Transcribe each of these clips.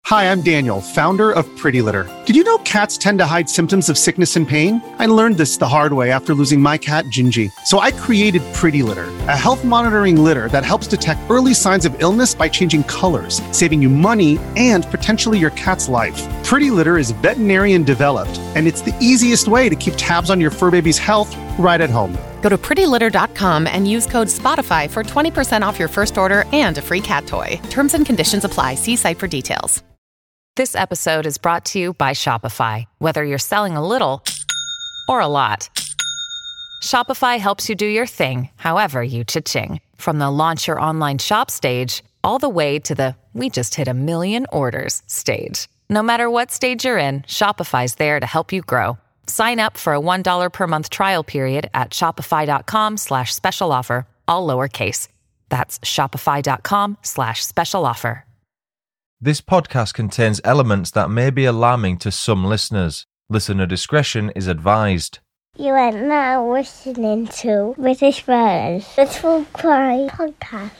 Hi, I'm Daniel, founder of Pretty Litter. Did you know cats tend to hide symptoms of sickness and pain? I learned this the hard way after losing my cat, Gingy. So I created Pretty Litter, a health monitoring litter that helps detect early signs of illness by changing colors, saving you money and potentially your cat's life. Pretty Litter is veterinarian developed, and it's the easiest way to keep tabs on your fur baby's health right at home. Go to prettylitter.com and use code SPOTIFY for 20% off your first order and a free cat toy. Terms and conditions apply. See site for details. This episode is brought to you by Shopify. Whether you're selling a little or a lot, Shopify helps you do your thing, however you cha-ching. From the launch your online shop stage, all the way to the we just hit 1 million orders stage. No matter what stage you're in, Shopify's there to help you grow. Sign up for a $1 per month trial period at shopify.com/special offer, all lowercase. That's shopify.com/special offer. This podcast contains elements that may be alarming to some listeners. Listener discretion is advised. You are now listening to British Murders, the True Crime Podcast.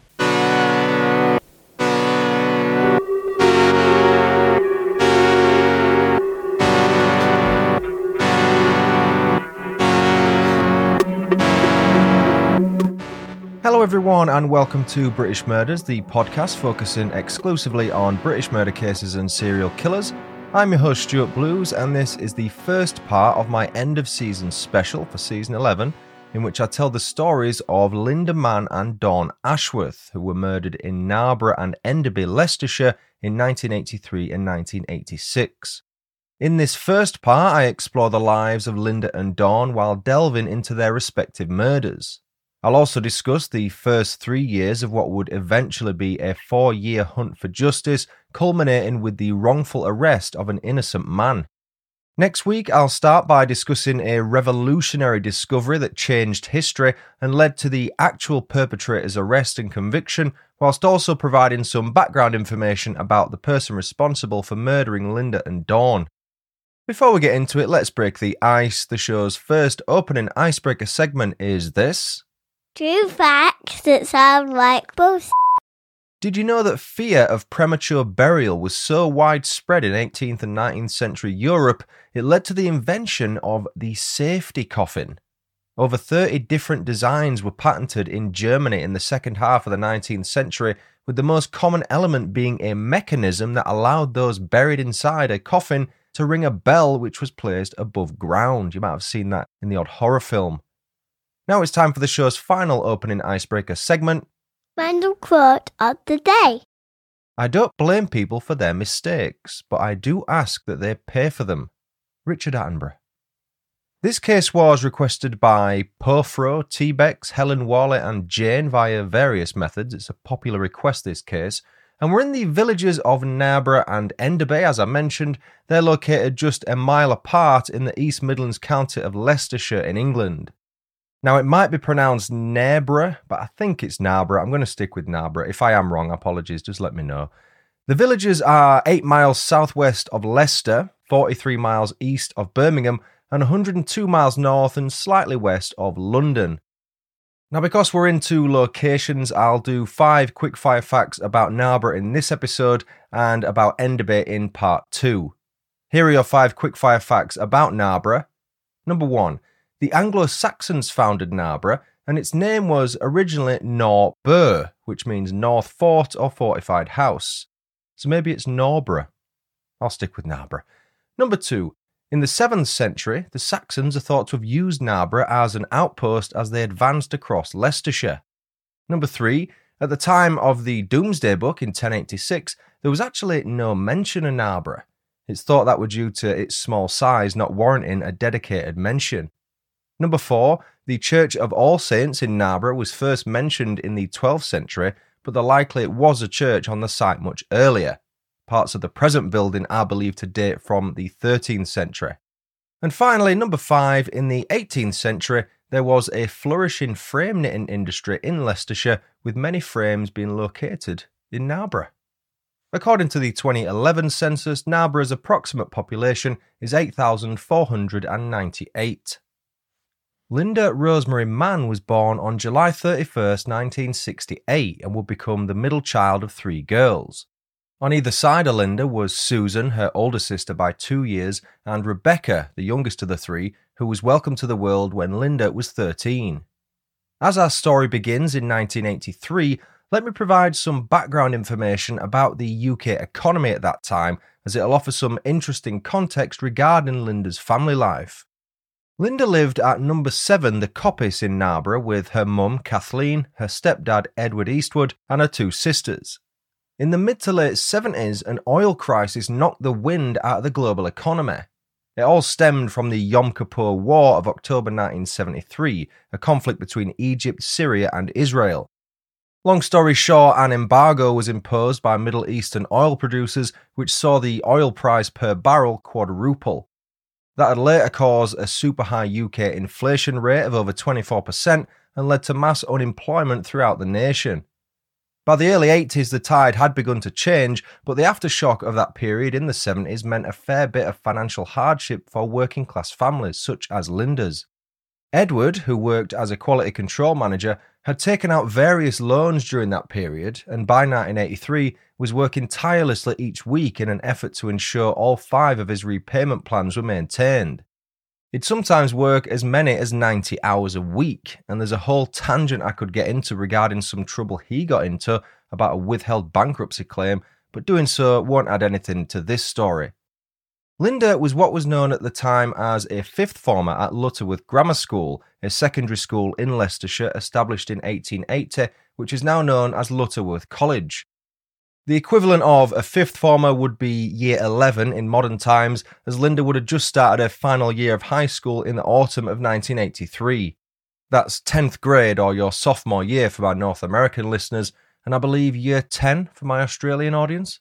Hello everyone and welcome to British Murders, the podcast focusing exclusively on British murder cases and serial killers. I'm your host Stuart Blues, and this is the first part of my end of season special for season 11, in which I tell the stories of Linda Mann and Dawn Ashworth, who were murdered in Narborough and Enderby, Leicestershire in 1983 and 1986. In this first part, I explore the lives of Linda and Dawn while delving into their respective murders. I'll also discuss the first 3 years of what would eventually be a 4-year hunt for justice, culminating with the wrongful arrest of an innocent man. Next week, I'll start by discussing a revolutionary discovery that changed history and led to the actual perpetrator's arrest and conviction, whilst also providing some background information about the person responsible for murdering Linda and Dawn. Before we get into it, let's break the ice. The show's first opening icebreaker segment is this. True facts that sound like bullshit. Did you know that fear of premature burial was so widespread in 18th and 19th century Europe, it led to the invention of the safety coffin? Over 30 different designs were patented in Germany in the second half of the 19th century, with the most common element being a mechanism that allowed those buried inside a coffin to ring a bell which was placed above ground. You might have seen that in the odd horror film. Now it's time for the show's final opening icebreaker segment. Random quote of the day. I don't blame people for their mistakes, but I do ask that they pay for them. Richard Attenborough. This case was requested by Pofro, T-Bex, Helen Worley and Jane via various methods. It's a popular request, this case. And we're in the villages of Narborough and Enderby, as I mentioned. They're located just a mile apart in the East Midlands county of Leicestershire in England. Now, it might be pronounced Narborough, but I think it's Narborough. I'm going to stick with Narborough. If I am wrong, apologies, just let me know. The villages are 8 miles southwest of Leicester, 43 miles east of Birmingham, and 102 miles north and slightly west of London. Now, because we're into locations, I'll do 5 quickfire facts about Narborough in this episode and about Enderby in part 2. Here are your 5 quickfire facts about Narborough. Number 1. The Anglo-Saxons founded Narborough, and its name was originally Nor-Burh, which means North Fort or Fortified House. So maybe it's Norborough. I'll stick with Narborough. Number 2. In the 7th century, the Saxons are thought to have used Narborough as an outpost as they advanced across Leicestershire. Number 3. At the time of the Domesday Book in 1086, there was actually no mention of Narborough. It's thought that were due to its small size not warranting a dedicated mention. Number 4, the Church of All Saints in Narborough was first mentioned in the 12th century, but the likely it was a church on the site much earlier. Parts of the present building are believed to date from the 13th century. And finally, number 5, in the 18th century, there was a flourishing frame knitting industry in Leicestershire, with many frames being located in Narborough. According to the 2011 census, Narborough's approximate population is 8,498. Linda Rosemary Mann was born on July 31st, 1968 and would become the middle child of 3 girls. On either side of Linda was Susan, her older sister by 2 years, and Rebecca, the youngest of the three, who was welcomed to the world when Linda was 13. As our story begins in 1983, let me provide some background information about the UK economy at that time, as it'll offer some interesting context regarding Linda's family life. Linda lived at number 7 The Coppice in Narborough with her mum Kathleen, her stepdad Edward Eastwood, and her 2 sisters. In the mid to late 70s, an oil crisis knocked the wind out of the global economy. It all stemmed from the Yom Kippur War of October 1973, a conflict between Egypt, Syria, and Israel. Long story short, an embargo was imposed by Middle Eastern oil producers, which saw the oil price per barrel quadruple. That had later caused a super high UK inflation rate of over 24% and led to mass unemployment throughout the nation. By the early 80s, the tide had begun to change, but the aftershock of that period in the 70s meant a fair bit of financial hardship for working class families such as Linda's. Edward, who worked as a quality control manager, had taken out various loans during that period and by 1983 was working tirelessly each week in an effort to ensure all 5 of his repayment plans were maintained. He'd sometimes work as many as 90 hours a week, and there's a whole tangent I could get into regarding some trouble he got into about a withheld bankruptcy claim, but doing so won't add anything to this story. Linda was what was known at the time as a 5th former at Lutterworth Grammar School, a secondary school in Leicestershire established in 1880, which is now known as Lutterworth College. The equivalent of a 5th former would be year 11 in modern times, as Linda would have just started her final year of high school in the autumn of 1983. That's 10th grade or your sophomore year for my North American listeners, and I believe year 10 for my Australian audience.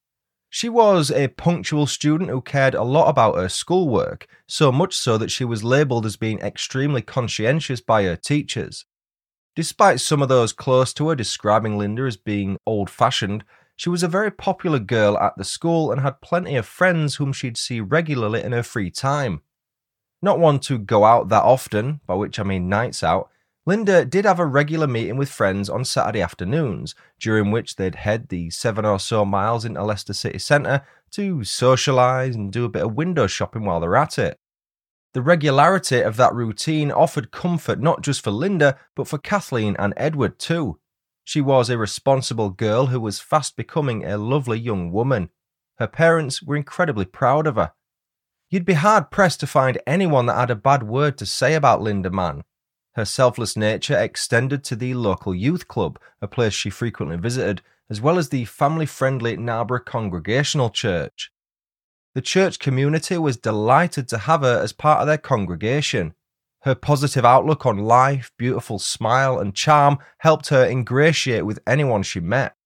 She was a punctual student who cared a lot about her schoolwork, so much so that she was labelled as being extremely conscientious by her teachers. Despite some of those close to her describing Linda as being old-fashioned, she was a very popular girl at the school and had plenty of friends whom she'd see regularly in her free time. Not one to go out that often, by which I mean nights out, Linda did have a regular meeting with friends on Saturday afternoons, during which they'd head the 7 or so miles into Leicester city centre to socialise and do a bit of window shopping while they're at it. The regularity of that routine offered comfort not just for Linda, but for Kathleen and Edward too. She was a responsible girl who was fast becoming a lovely young woman. Her parents were incredibly proud of her. You'd be hard-pressed to find anyone that had a bad word to say about Linda Mann. Her selfless nature extended to the local youth club, a place she frequently visited, as well as the family-friendly Narborough Congregational Church. The church community was delighted to have her as part of their congregation. Her positive outlook on life, beautiful smile and charm helped her ingratiate with anyone she met.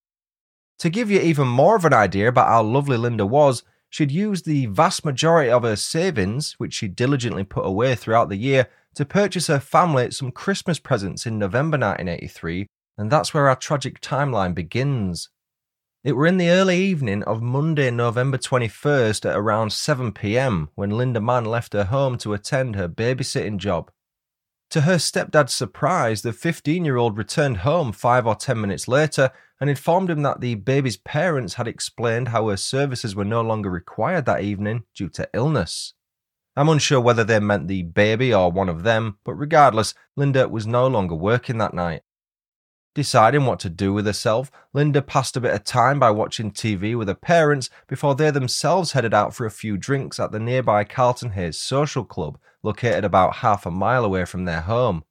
To give you even more of an idea about how lovely Linda was, she'd used the vast majority of her savings, which she diligently put away throughout the year, to purchase her family some Christmas presents in November 1983, and that's where our tragic timeline begins. It were in the early evening of Monday, November 21st at around 7 p.m. when Linda Mann left her home to attend her babysitting job. To her stepdad's surprise, the 15-year-old returned home 5 or 10 minutes later and informed him that the baby's parents had explained how her services were no longer required that evening due to illness. I'm unsure whether they meant the baby or one of them, but regardless, Linda was no longer working that night. Deciding what to do with herself, Linda passed a bit of time by watching TV with her parents before they themselves headed out for a few drinks at the nearby Carlton Hayes Social Club, located about half a mile away from their home.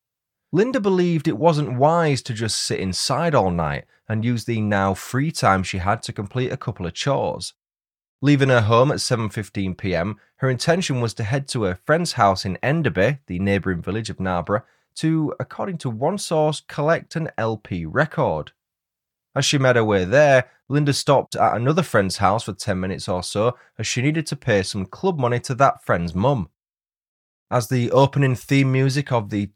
Linda believed it wasn't wise to just sit inside all night and use the now free time she had to complete a couple of chores. Leaving her home at 7:15 p.m, her intention was to head to her friend's house in Enderby, the neighbouring village of Narborough, to, according to one source, collect an LP record. As she made her way there, Linda stopped at another friend's house for 10 minutes or so as she needed to pay some club money to that friend's mum. As the opening theme music of the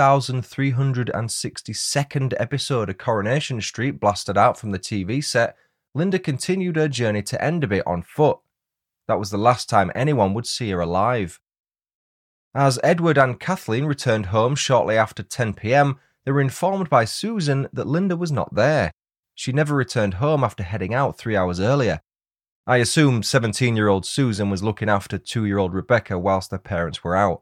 2362nd episode of Coronation Street blasted out from the TV set, Linda continued her journey to Enderby on foot. That was the last time anyone would see her alive. As Edward and Kathleen returned home shortly after 10 p.m, they were informed by Susan that Linda was not there. she never returned home after heading out 3 hours earlier. I assume 17-year-old Susan was looking after 2-year-old Rebecca whilst their parents were out.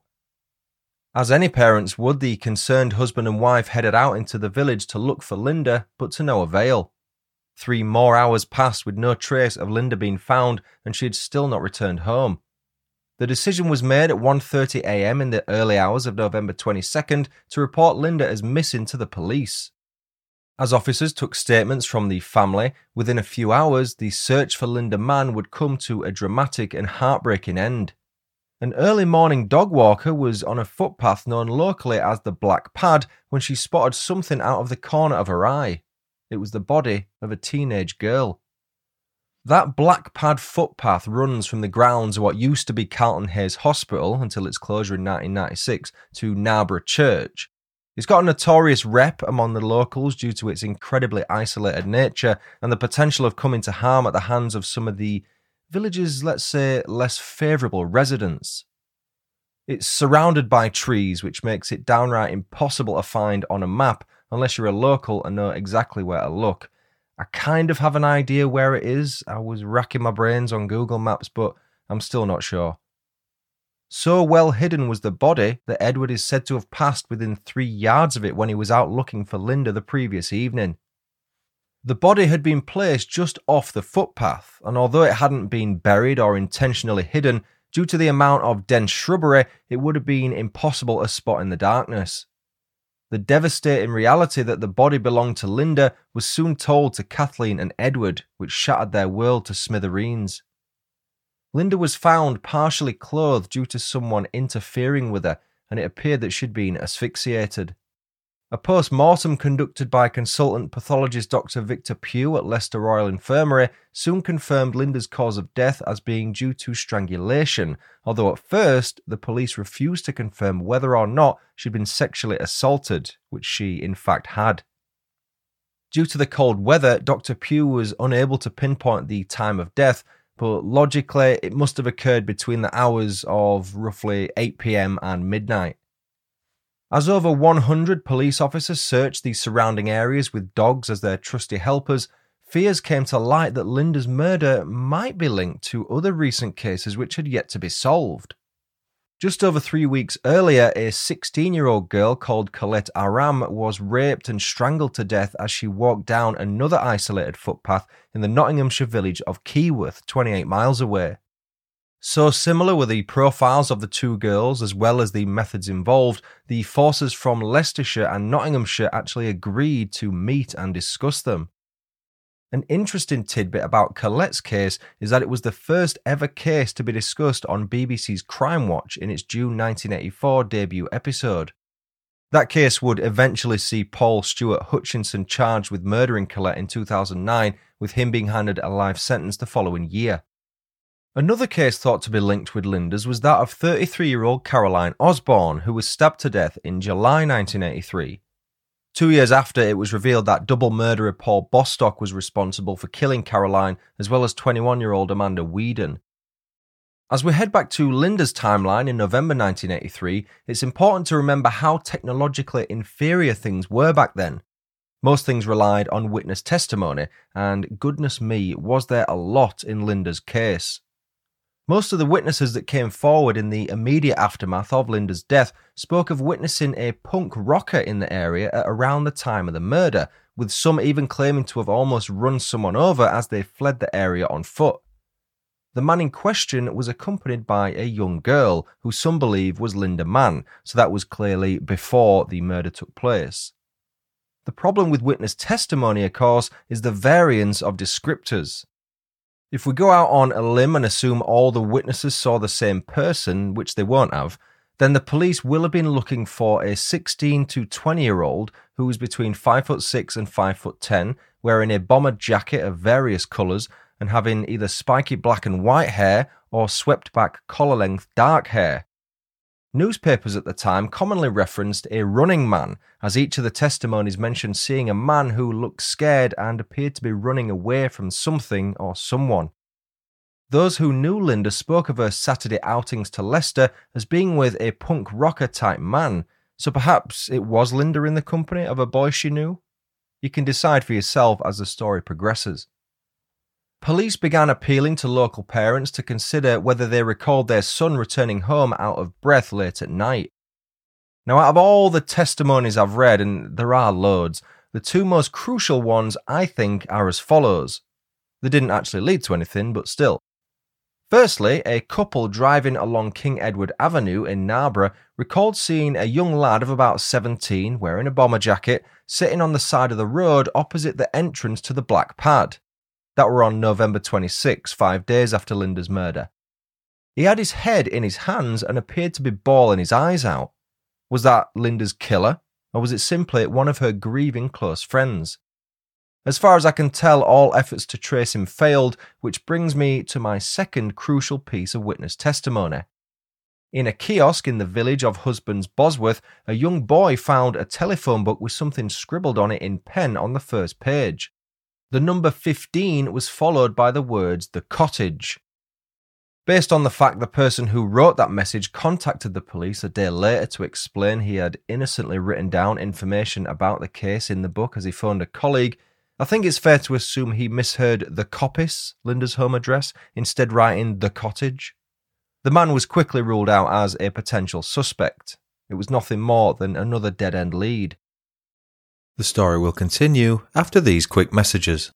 As any parents would, the concerned husband and wife headed out into the village to look for Linda, but to no avail. 3 more hours passed with no trace of Linda being found, and she had still not returned home. The decision was made at 1:30 a.m. in the early hours of November 22nd to report Linda as missing to the police. As officers took statements from the family, within a few hours, the search for Linda Mann would come to a dramatic and heartbreaking end. An early morning dog walker was on a footpath known locally as the Black Pad when she spotted something out of the corner of her eye. It was the body of a teenage girl. That Black Pad footpath runs from the grounds of what used to be Carlton Hayes Hospital until its closure in 1996 to Narborough Church. It's got a notorious rep among the locals due to its incredibly isolated nature and the potential of coming to harm at the hands of some of the village's, let's say, less favourable residents. It's surrounded by trees, which makes it downright impossible to find on a map unless you're a local and know exactly where to look. I kind of have an idea where it is. I was racking my brains on Google Maps, but I'm still not sure. So well hidden was the body that Edward is said to have passed within 3 yards of it when he was out looking for Linda the previous evening. The body had been placed just off the footpath, and although it hadn't been buried or intentionally hidden, due to the amount of dense shrubbery, it would have been impossible to spot in the darkness. The devastating reality that the body belonged to Linda was soon told to Kathleen and Edward, which shattered their world to smithereens. Linda was found partially clothed due to someone interfering with her, and it appeared that she'd been asphyxiated. A post-mortem conducted by consultant pathologist Dr. Victor Pugh at Leicester Royal Infirmary soon confirmed Linda's cause of death as being due to strangulation, although at first the police refused to confirm whether or not she'd been sexually assaulted, which she in fact had. Due to the cold weather, Dr. Pugh was unable to pinpoint the time of death, but logically it must have occurred between the hours of roughly 8 p.m. and midnight. As over 100 police officers searched the surrounding areas with dogs as their trusty helpers, fears came to light that Linda's murder might be linked to other recent cases which had yet to be solved. Just over 3 weeks earlier, a 16-year-old girl called Colette Aram was raped and strangled to death as she walked down another isolated footpath in the Nottinghamshire village of Keyworth, 28 miles away. So similar were the profiles of the two girls as well as the methods involved, the forces from Leicestershire and Nottinghamshire actually agreed to meet and discuss them. An interesting tidbit about Colette's case is that it was the first ever case to be discussed on BBC's Crime Watch in its June 1984 debut episode. That case would eventually see Paul Stewart Hutchinson charged with murdering Colette in 2009, with him being handed a life sentence the following year. Another case thought to be linked with Linda's was that of 33-year-old Caroline Osborne, who was stabbed to death in July 1983. 2 years after, it was revealed that double murderer Paul Bostock was responsible for killing Caroline, as well as 21-year-old Amanda Whedon. As we head back to Linda's timeline in November 1983, it's important to remember how technologically inferior things were back then. Most things relied on witness testimony, and goodness me, was there a lot in Linda's case. Most of the witnesses that came forward in the immediate aftermath of Linda's death spoke of witnessing a punk rocker in the area at around the time of the murder, with some even claiming to have almost run someone over as they fled the area on foot. The man in question was accompanied by a young girl, who some believe was Linda Mann, so that was clearly before the murder took place. The problem with witness testimony, of course, is the variance of descriptors. If we go out on a limb and assume all the witnesses saw the same person, which they won't have, then the police will have been looking for a 16 to 20-year-old who was between 5'6" and 5'10", wearing a bomber jacket of various colours and having either spiky black and white hair or swept back collar-length dark hair. Newspapers at the time commonly referenced a running man, as each of the testimonies mentioned seeing a man who looked scared and appeared to be running away from something or someone. Those who knew Linda spoke of her Saturday outings to Leicester as being with a punk rocker type man, so perhaps it was Linda in the company of a boy she knew? You can decide for yourself as the story progresses. Police began appealing to local parents to consider whether they recalled their son returning home out of breath late at night. Now, out of all the testimonies I've read, and there are loads, the two most crucial ones I think are as follows. They didn't actually lead to anything, but still. Firstly, a couple driving along King Edward Avenue in Narborough recalled seeing a young lad of about 17 wearing a bomber jacket sitting on the side of the road opposite the entrance to the Black Pad. That were on November 26, 5 days after Linda's murder. He had his head in his hands and appeared to be bawling his eyes out. Was that Linda's killer, or was it simply one of her grieving close friends? As far as I can tell, all efforts to trace him failed, which brings me to my second crucial piece of witness testimony. In a kiosk in the village of Husbands Bosworth, a young boy found a telephone book with something scribbled on it in pen on the first page. The number 15 was followed by the words, "The Cottage." Based on the fact the person who wrote that message contacted the police a day later to explain he had innocently written down information about the case in the book as he phoned a colleague, I think it's fair to assume he misheard the coppice, Linda's home address, instead writing "The Cottage." The man was quickly ruled out as a potential suspect. It was nothing more than another dead-end lead. The story will continue after these quick messages.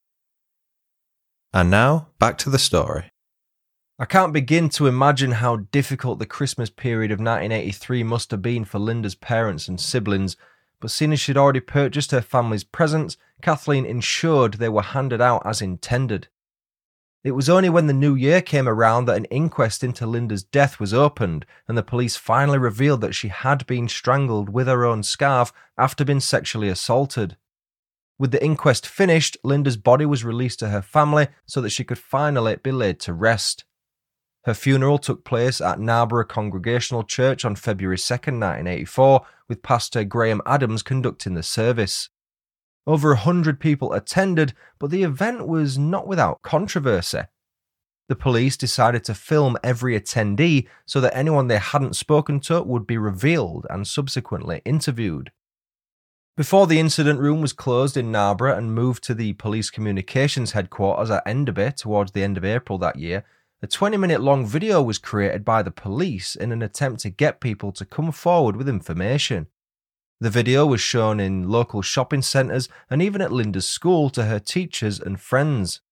And now, back to the story. I can't begin to imagine how difficult the Christmas period of 1983 must have been for Linda's parents and siblings, but seeing as she'd already purchased her family's presents, Kathleen ensured they were handed out as intended. It was only when the new year came around that an inquest into Linda's death was opened, and the police finally revealed that she had been strangled with her own scarf after being sexually assaulted. With the inquest finished, Linda's body was released to her family so that she could finally be laid to rest. Her funeral took place at Narborough Congregational Church on February 2nd, 1984, with Pastor Graham Adams conducting the service. Over 100 people attended, but the event was not without controversy. The police decided to film every attendee so that anyone they hadn't spoken to would be revealed and subsequently interviewed. Before the incident room was closed in Narborough and moved to the police communications headquarters at Enderby towards the end of April that year, a 20-minute long video was created by the police in an attempt to get people to come forward with information. The video was shown in local shopping centres and even at Linda's school to her teachers and friends.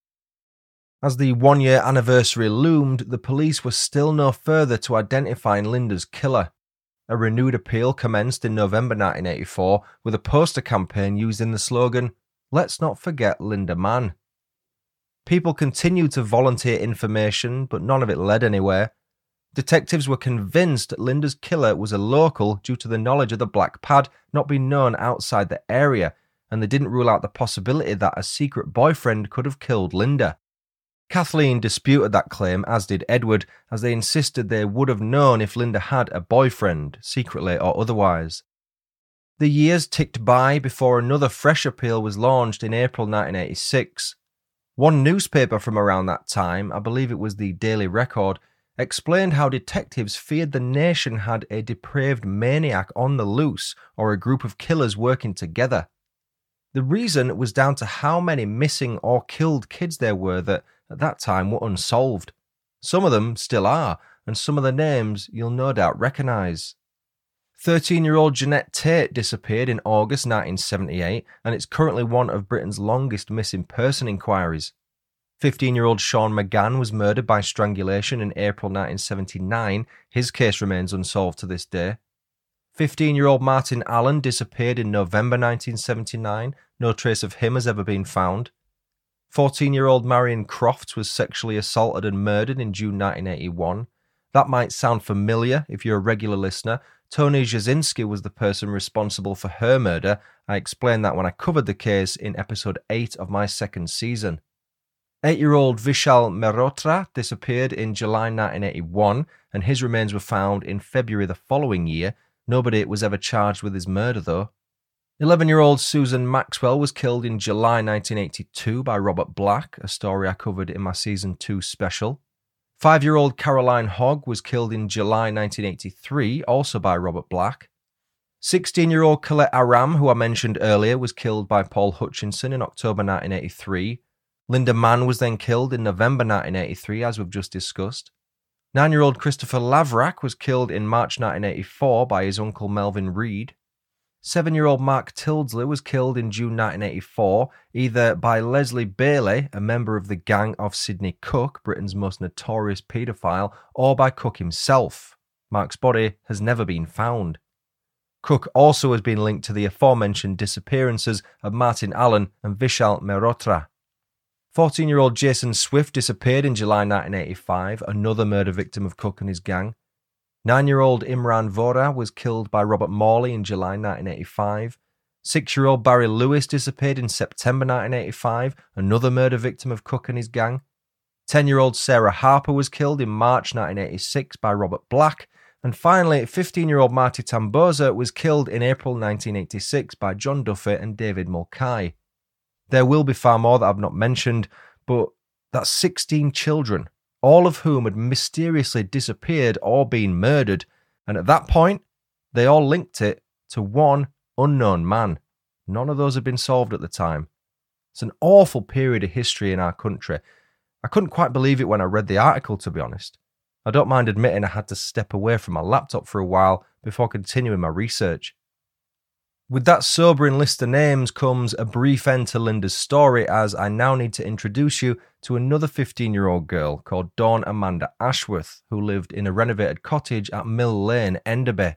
As the one-year anniversary loomed, the police were still no further to identifying Linda's killer. A renewed appeal commenced in November 1984 with a poster campaign using the slogan, "Let's not forget Linda Mann." People continued to volunteer information, but none of it led anywhere. Detectives were convinced Linda's killer was a local due to the knowledge of the Black Pad not being known outside the area, and they didn't rule out the possibility that a secret boyfriend could have killed Linda. Kathleen disputed that claim, as did Edward, as they insisted they would have known if Linda had a boyfriend, secretly or otherwise. The years ticked by before another fresh appeal was launched in April 1986. One newspaper from around that time, I believe it was the Daily Record, explained how detectives feared the nation had a depraved maniac on the loose or a group of killers working together. The reason was down to how many missing or killed kids there were that at that time were unsolved. Some of them still are, and some of the names you'll no doubt recognise. 13-year-old Jeanette Tate disappeared in August 1978, and it's currently one of Britain's longest missing person inquiries. 15-year-old Sean McGann was murdered by strangulation in April 1979. His case remains unsolved to this day. 15-year-old Martin Allen disappeared in November 1979. No trace of him has ever been found. 14-year-old Marion Crofts was sexually assaulted and murdered in June 1981. That might sound familiar if you're a regular listener. Tony Jasinski was the person responsible for her murder. I explained that when I covered the case in episode 8 of my second season. 8-year-old Vishal Mehrotra disappeared in July 1981, and his remains were found in February the following year. Nobody was ever charged with his murder, though. 11-year-old Susan Maxwell was killed in July 1982 by Robert Black, a story I covered in my Season 2 special. 5-year-old Caroline Hogg was killed in July 1983, also by Robert Black. 16-year-old Colette Aram, who I mentioned earlier, was killed by Paul Hutchinson in October 1983. Linda Mann was then killed in November 1983, as we've just discussed. 9-year-old Christopher Lavrak was killed in March 1984 by his uncle Melvin Reed. 7-year-old Mark Tildesley was killed in June 1984, either by Leslie Bailey, a member of the gang of Sidney Cook, Britain's most notorious paedophile, or by Cook himself. Mark's body has never been found. Cook also has been linked to the aforementioned disappearances of Martin Allen and Vishal Mehrotra. 14-year-old Jason Swift disappeared in July 1985, another murder victim of Cook and his gang. 9-year-old Imran Vora was killed by Robert Morley in July 1985. 6-year-old Barry Lewis disappeared in September 1985, another murder victim of Cook and his gang. 10-year-old Sarah Harper was killed in March 1986 by Robert Black. And finally, 15-year-old Marty Tamboza was killed in April 1986 by John Duffy and David Mulcahy. There will be far more that I've not mentioned, but that's 16 children, all of whom had mysteriously disappeared or been murdered, and at that point, they all linked it to one unknown man. None of those had been solved at the time. It's an awful period of history in our country. I couldn't quite believe it when I read the article, to be honest. I don't mind admitting I had to step away from my laptop for a while before continuing my research. With that sobering list of names comes a brief end to Linda's story, as I now need to introduce you to another 15-year-old girl called Dawn Amanda Ashworth, who lived in a renovated cottage at Mill Lane, Enderby.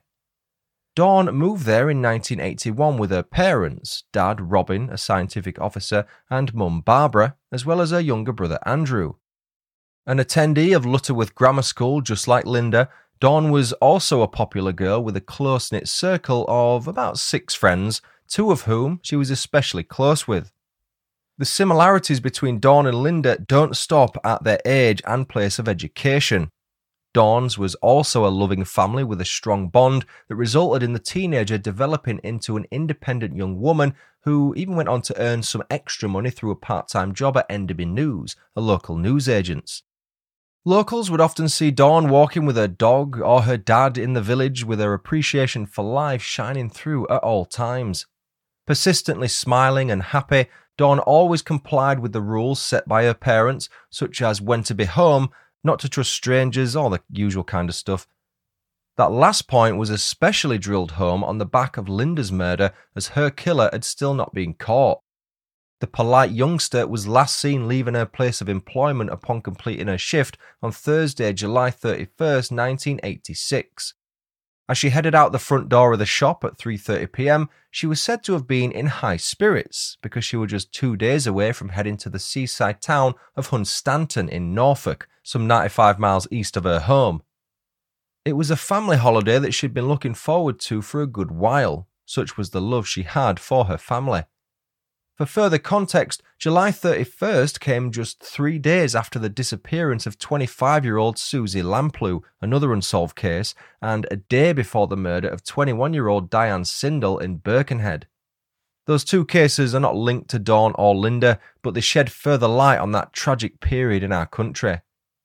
Dawn moved there in 1981 with her parents, Dad Robin, a scientific officer, and Mum Barbara, as well as her younger brother Andrew. An attendee of Lutterworth Grammar School, just like Linda, Dawn was also a popular girl with a close-knit circle of about 6 friends, 2 of whom she was especially close with. The similarities between Dawn and Linda don't stop at their age and place of education. Dawn's was also a loving family with a strong bond that resulted in the teenager developing into an independent young woman who even went on to earn some extra money through a part-time job at Enderby News, a local newsagent's. Locals would often see Dawn walking with her dog or her dad in the village, with her appreciation for life shining through at all times. Persistently smiling and happy, Dawn always complied with the rules set by her parents, such as when to be home, not to trust strangers, all the usual kind of stuff. That last point was especially drilled home on the back of Linda's murder, as her killer had still not been caught. The polite youngster was last seen leaving her place of employment upon completing her shift on Thursday, July 31st, 1986. As she headed out the front door of the shop at 3:30 p.m, she was said to have been in high spirits because she was just 2 days away from heading to the seaside town of Hunstanton in Norfolk, some 95 miles east of her home. It was a family holiday that she'd been looking forward to for a good while, such was the love she had for her family. For further context, July 31st came just 3 days after the disappearance of 25-year-old Susie Lamplugh, another unsolved case, and a day before the murder of 21-year-old Diane Sindel in Birkenhead. Those 2 cases are not linked to Dawn or Linda, but they shed further light on that tragic period in our country.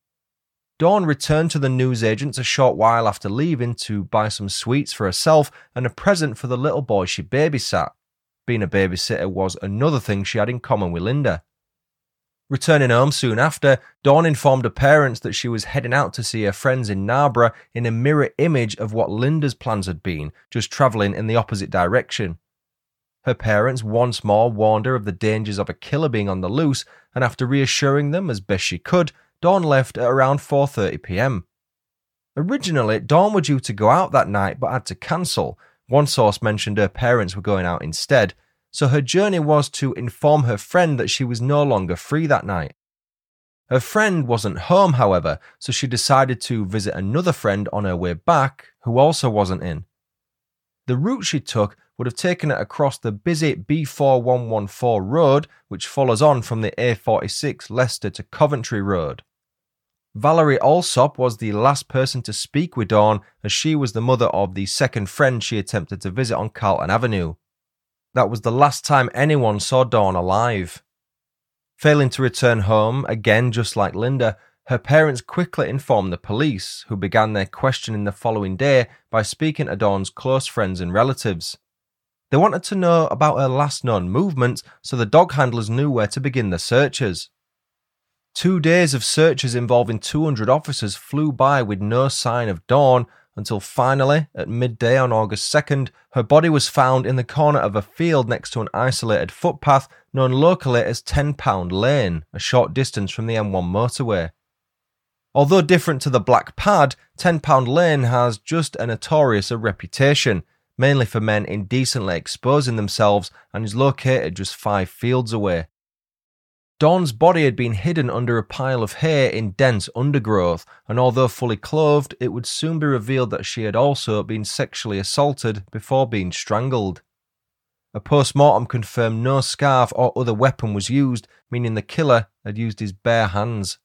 Dawn returned to the newsagents a short while after leaving to buy some sweets for herself and a present for the little boy she babysat. Being a babysitter was another thing she had in common with Linda. Returning home soon after, Dawn informed her parents that she was heading out to see her friends in Narborough in a mirror image of what Linda's plans had been, just travelling in the opposite direction. Her parents once more warned her of the dangers of a killer being on the loose, and after reassuring them as best she could, Dawn left at around 4:30 p.m. Originally, Dawn were due to go out that night but had to cancel. One source mentioned her parents were going out instead, so her journey was to inform her friend that she was no longer free that night. Her friend wasn't home, however, so she decided to visit another friend on her way back who also wasn't in. The route she took would have taken it across the busy B4114 road, which follows on from the A46 Leicester to Coventry Road. Valerie Alsop was the last person to speak with Dawn, as she was the mother of the second friend she attempted to visit on Carlton Avenue. That was the last time anyone saw Dawn alive. Failing to return home, again just like Linda, Her parents quickly informed the police, who began their questioning the following day by speaking to Dawn's close friends and relatives. They wanted to know about her last known movements, so the dog handlers knew where to begin the searches. 2 days of searches involving 200 officers flew by with no sign of Dawn, until finally, at midday on August 2nd, her body was found in the corner of a field next to an isolated footpath known locally as 10 Pound Lane, a short distance from the M1 motorway. Although different to the Black Pad, 10 Pound Lane has just a notorious reputation, mainly for men indecently exposing themselves, and is located just 5 fields away. Dawn's body had been hidden under a pile of hay in dense undergrowth, and although fully clothed, it would soon be revealed that she had also been sexually assaulted before being strangled. A post-mortem confirmed no scarf or other weapon was used, meaning the killer had used his bare hands.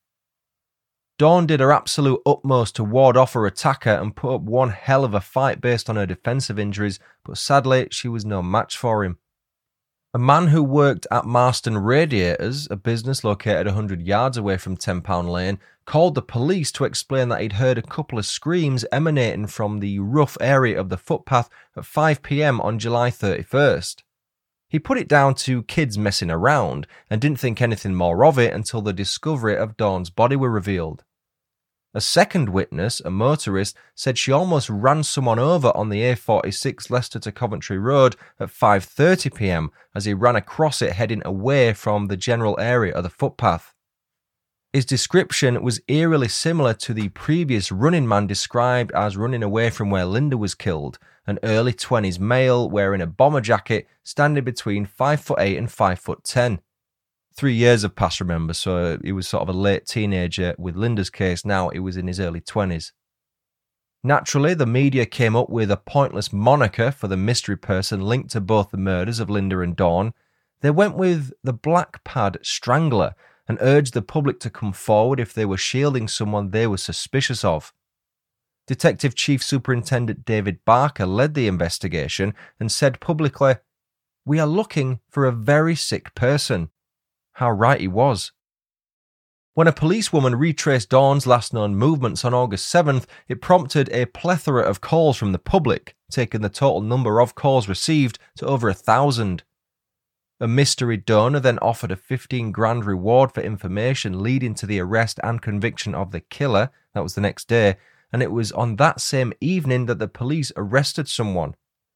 Dawn did her absolute utmost to ward off her attacker and put up one hell of a fight based on her defensive injuries, but sadly she was no match for him. A man who worked at Marston Radiators, a business located 100 yards away from 10 Pound Lane, called the police to explain that he'd heard a couple of screams emanating from the rough area of the footpath at 5 p.m. on July 31st. He put it down to kids messing around and didn't think anything more of it until the discovery of Dawn's body were revealed. A second witness, a motorist, said she almost ran someone over on the A46 Leicester to Coventry Road at 5:30 p.m. as he ran across it heading away from the general area of the footpath. His description was eerily similar to the previous running man described as running away from where Linda was killed, an early 20s male wearing a bomber jacket standing between 5'8" and 5'10". 3 years have passed, remember, so he was sort of a late teenager. With Linda's case now, he was in his early 20s. Naturally, the media came up with a pointless moniker for the mystery person linked to both the murders of Linda and Dawn. They went with the Black Pad Strangler and urged the public to come forward if they were shielding someone they were suspicious of. Detective Chief Superintendent David Barker led the investigation and said publicly, "We are looking for a very sick person." How right he was. When a policewoman retraced Dawn's last known movements on August 7th, it prompted a plethora of calls from the public, taking the total number of calls received to over 1,000. A mystery donor then offered a $15,000 reward for information leading to the arrest and conviction of the killer. That was the next day, and it was on that same evening that the police arrested someone.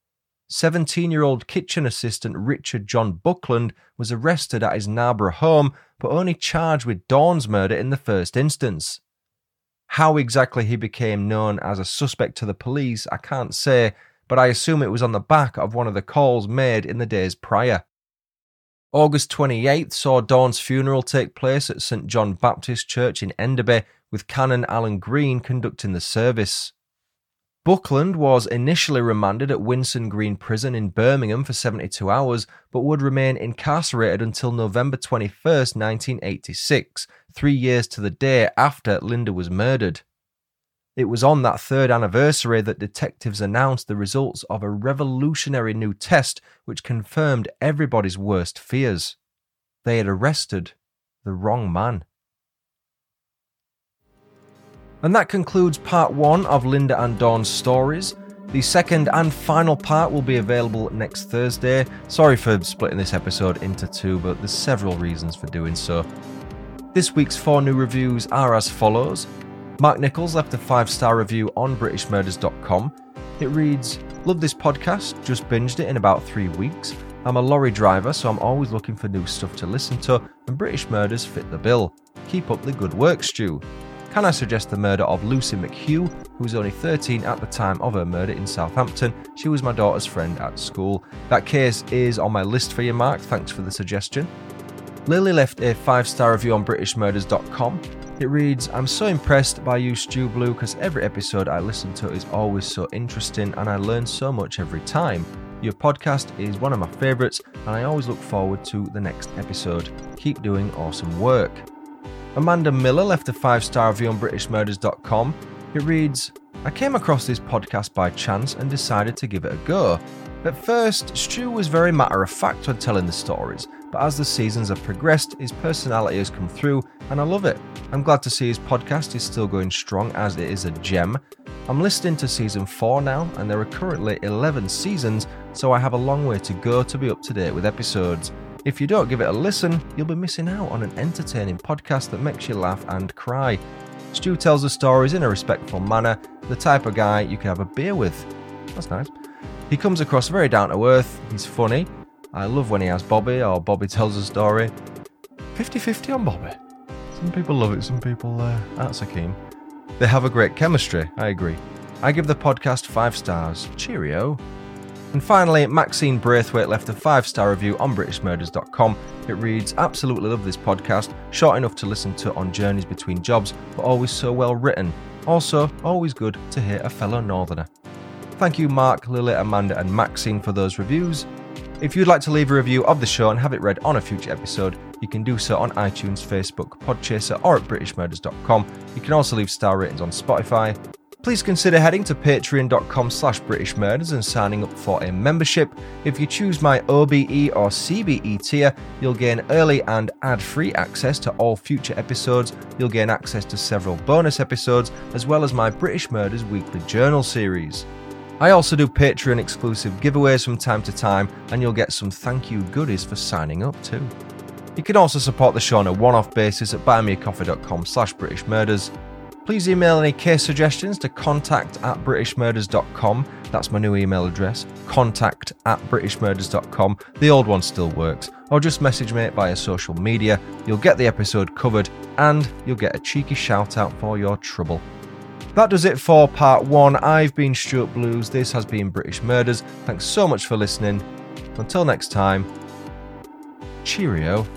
17-year-old kitchen assistant Richard John Buckland was arrested at his Narborough home, but only charged with Dawn's murder in the first instance. How exactly he became known as a suspect to the police, I can't say, but I assume it was on the back of one of the calls made in the days prior. August 28th saw Dawn's funeral take place at St John Baptist Church in Enderby, with Canon Alan Green conducting the service. Buckland was initially remanded at Winson Green Prison in Birmingham for 72 hours, but would remain incarcerated until November 21st, 1986, 3 years to the day after Linda was murdered. It was on that third anniversary that detectives announced the results of a revolutionary new test which confirmed everybody's worst fears. They had arrested the wrong man. And that concludes part 1 of Linda and Dawn's stories. The second and final part will be available next Thursday. Sorry for splitting this episode into 2, but there's several reasons for doing so. This week's 4 new reviews are as follows. Mark Nichols left a 5-star review on BritishMurders.com. It reads, "Love this podcast, just binged it in about 3 weeks. I'm a lorry driver, so I'm always looking for new stuff to listen to, and British Murders fit the bill. Keep up the good work, Stu. Can I suggest the murder of Lucy McHugh, who was only 13 at the time of her murder in Southampton? She was my daughter's friend at school. That case is on my list for you, Mark. Thanks for the suggestion." Lily left a 5-star review on BritishMurders.com. It reads, "I'm so impressed by you, Stu Blue, because every episode I listen to is always so interesting and I learn so much every time. Your podcast is one of my favourites and I always look forward to the next episode. Keep doing awesome work." Amanda Miller left a 5-star review on BritishMurders.com. It reads, "I came across this podcast by chance and decided to give it a go. At first, Stu was very matter-of-fact when telling the stories, but as the seasons have progressed, his personality has come through, and I love it. I'm glad to see his podcast is still going strong, as it is a gem. I'm listening to season 4 now, and there are currently 11 seasons, so I have a long way to go to be up to date with episodes. If you don't give it a listen, you'll be missing out on an entertaining podcast that makes you laugh and cry. Stu tells the stories in a respectful manner, the type of guy you can have a beer with. That's nice. He comes across very down to earth, he's funny. I love when he has Bobby, or Bobby tells a story. 50-50 on Bobby. Some people love it, some people aren't so keen. They have a great chemistry, I agree. I give the podcast 5 stars. Cheerio. And finally, Maxine Braithwaite left a 5-star review on BritishMurders.com. It reads, absolutely love this podcast, short enough to listen to on journeys between jobs, but always so well written. Also, always good to hear a fellow northerner. Thank you Mark, Lily, Amanda and Maxine for those reviews. If you'd like to leave a review of the show and have it read on a future episode, you can do so on iTunes, Facebook, Podchaser or at BritishMurders.com. You can also leave star ratings on Spotify. Please consider heading to patreon.com/BritishMurders and signing up for a membership. If you choose my OBE or CBE tier, you'll gain early and ad-free access to all future episodes. You'll gain access to several bonus episodes, as well as my British Murders weekly journal series. I also do Patreon exclusive giveaways from time to time, and you'll get some thank you goodies for signing up too. You can also support the show on a one-off basis at buymeacoffee.com/BritishMurders. Please email any case suggestions to contact@BritishMurders.com. That's my new email address, contact@BritishMurders.com. The old one still works. Or just message me via social media. You'll get the episode covered, and you'll get a cheeky shout out for your trouble. That does it for part 1. I've been Stuart Blues. This has been British Murders. Thanks so much for listening. Until next time, cheerio.